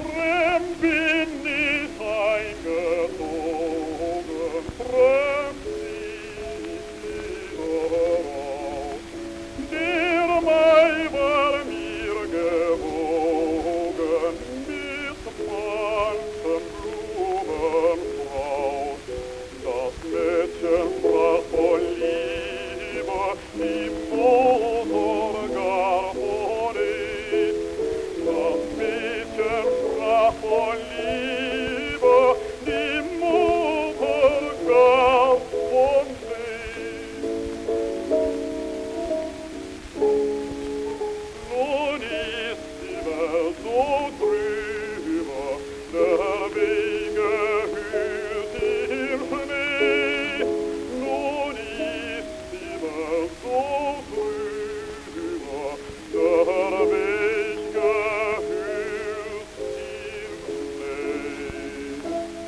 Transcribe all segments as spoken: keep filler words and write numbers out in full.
Fremd bin ich eingezogen, fremd ich hinaus. Der Mai war mir gewogen mit manchem Blumenstrauß. Das Mädchen sprach von Liebe, die Motor gar von ihm. Das Mädchen sprach von Liebe, die Mutter gar von ihm. Nun ist die Welt so trübe, der Wege hüllt im Schnee. Nun ist die Welt so trübe, der Wege hüllt im Schnee.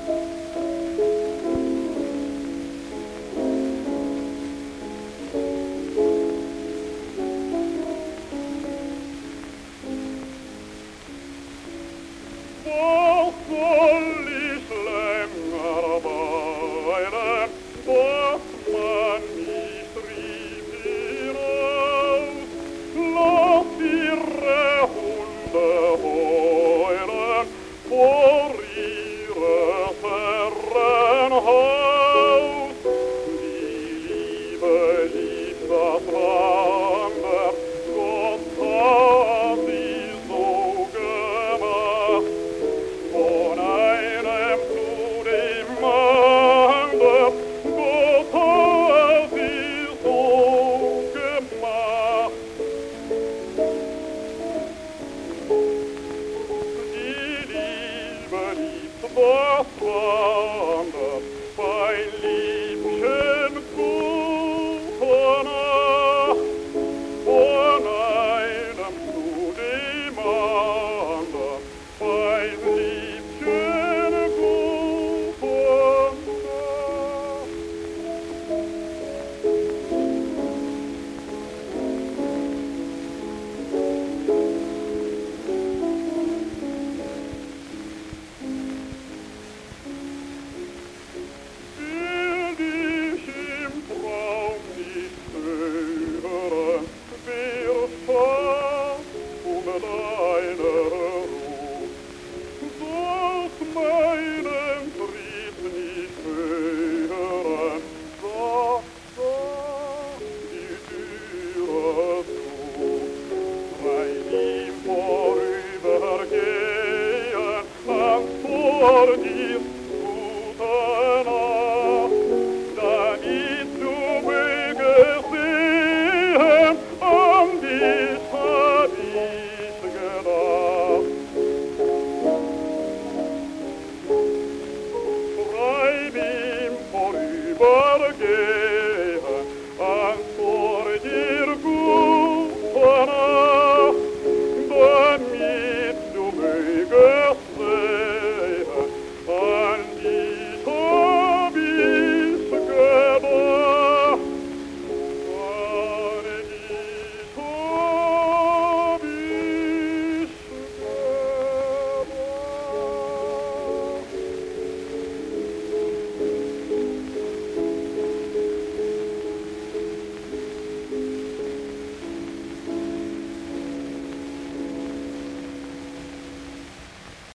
Was soll ich länger weinen, dass man nicht rief hinaus? Lass ihre Hunde heulen vor ihres Herren Haus. Die Liebe liebt das Wander, Gott hat sie so gemacht. Von einem zu dem anderen, Gott hat sie so gemacht. Die Liebe liebt das Wandern, mein Liebchen, gute Nacht. Von einem zu dem anderen, mein Liebchen, gute Nacht. Will dich im Traum nicht hören, wer fast um deine Ruhe. Sollst meinen Trieb nicht hören, sag, sag die Türe zu. Rein ihm vorübergehen, ans Tor die